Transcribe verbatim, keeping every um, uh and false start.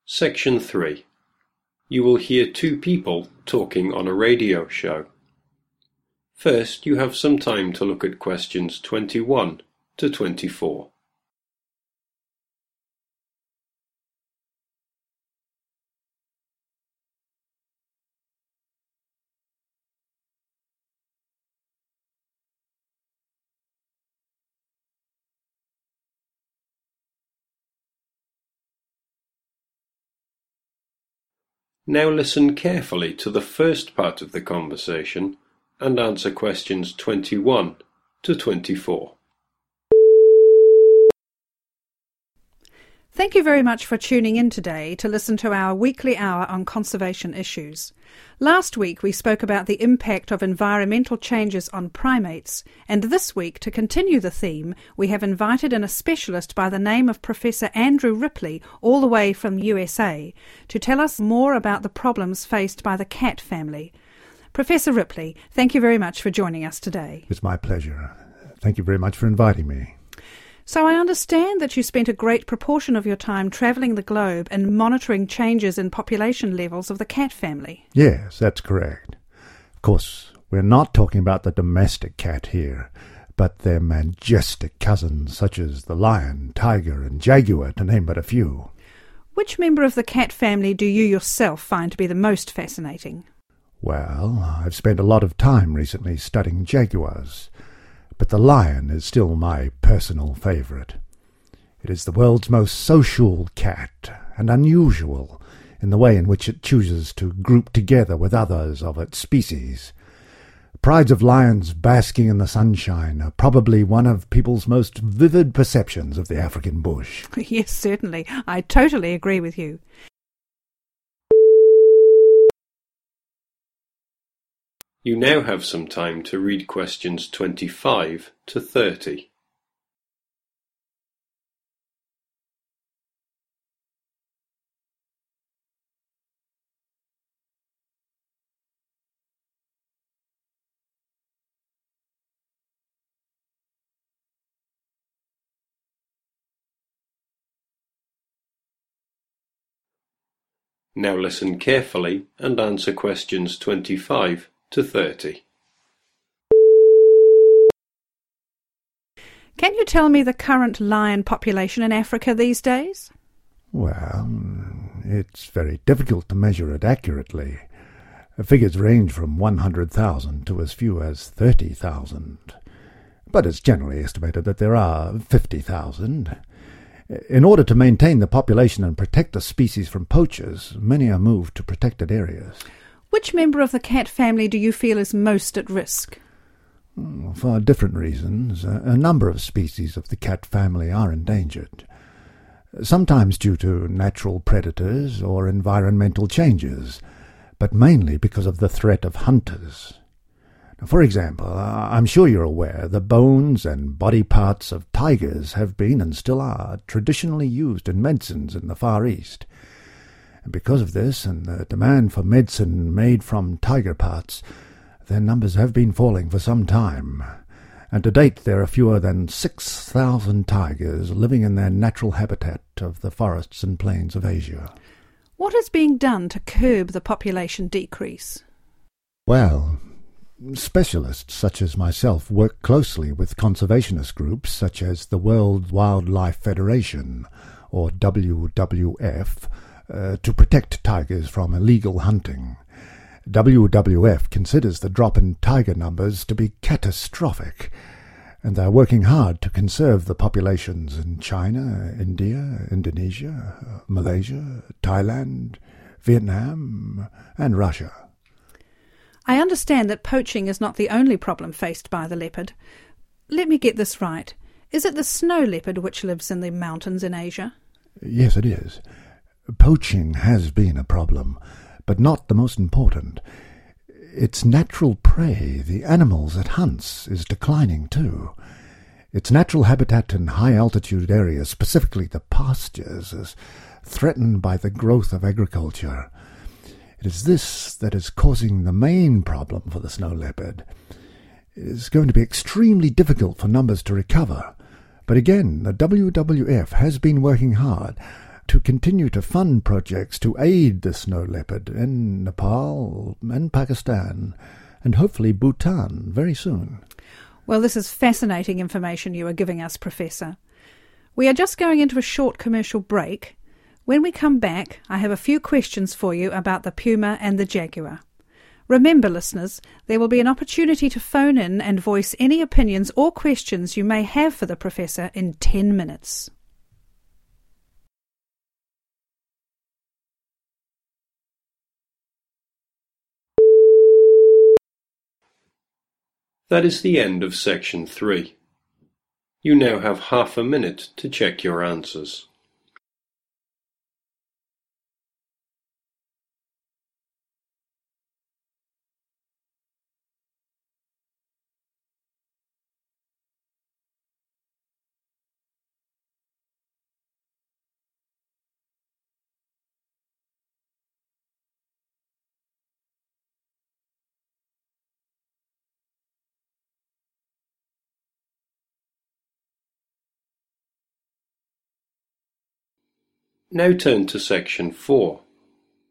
Section three. You will hear two people talking on a radio show. First, you have some time to look at questions twenty-one to twenty-four. Now listen carefully to the first part of the conversation and answer questions twenty-one to twenty-four. Thank you very much for tuning in today to listen to our weekly hour on conservation issues. Last week we spoke about the impact of environmental changes on primates, and this week, to continue the theme, we have invited in a specialist by the name of Professor Andrew Ripley, all the way from U S A, to tell us more about the problems faced by the cat family. Professor Ripley, thank you very much for joining us today. It's my pleasure. Thank you very much for inviting me. So I understand that you spent a great proportion of your time travelling the globe and monitoring changes in population levels of the cat family. Yes, that's correct. Of course, we're not talking about the domestic cat here, but their majestic cousins such as the lion, tiger and jaguar, to name but a few. Which member of the cat family do you yourself find to be the most fascinating? Well, I've spent a lot of time recently studying jaguars, but the lion is still my personal favourite. It is the world's most social cat, and unusual in the way in which it chooses to group together with others of its species. Prides of lions basking in the sunshine are probably one of people's most vivid perceptions of the African bush. Yes, certainly. I totally agree with you. You now have some time to read questions twenty-five to thirty. Now listen carefully and answer questions twenty-five to thirty. Can you tell me the current lion population in Africa these days? Well, it's very difficult to measure it accurately. Figures range from one hundred thousand to as few as thirty thousand. But it's generally estimated that there are fifty thousand. In order to maintain the population and protect the species from poachers, many are moved to protected areas. Which member of the cat family do you feel is most at risk? For different reasons, a number of species of the cat family are endangered, sometimes due to natural predators or environmental changes, but mainly because of the threat of hunters. For example, I'm sure you're aware the bones and body parts of tigers have been and still are traditionally used in medicines in the Far East. And because of this and the demand for medicine made from tiger parts, their numbers have been falling for some time, and to date there are fewer than six thousand tigers living in their natural habitat of the forests and plains of Asia. What is being done to curb the population decrease? Well, specialists such as myself work closely with conservationist groups such as the World Wildlife Federation, or W W F, uh, to protect tigers from illegal hunting. W W F considers the drop in tiger numbers to be catastrophic, and they are working hard to conserve the populations in China, India, Indonesia, Malaysia, Thailand, Vietnam, and Russia. I understand that poaching is not the only problem faced by the leopard. Let me get this right. Is it the snow leopard which lives in the mountains in Asia? Yes, it is. Poaching has been a problem, but not the most important. Its natural prey, the animals it hunts, is declining too. Its natural habitat in high-altitude areas, specifically the pastures, is threatened by the growth of agriculture. It is this that is causing the main problem for the snow leopard. It is going to be extremely difficult for numbers to recover. But again, the W W F has been working hard, to continue to fund projects to aid the snow leopard in Nepal and Pakistan, and hopefully Bhutan very soon. Well, this is fascinating information you are giving us, Professor. We are just going into a short commercial break. When we come back, I have a few questions for you about the puma and the jaguar. Remember, listeners, there will be an opportunity to phone in and voice any opinions or questions you may have for the Professor in ten minutes. That is the end of section three. You now have half a minute to check your answers. Now turn to section four.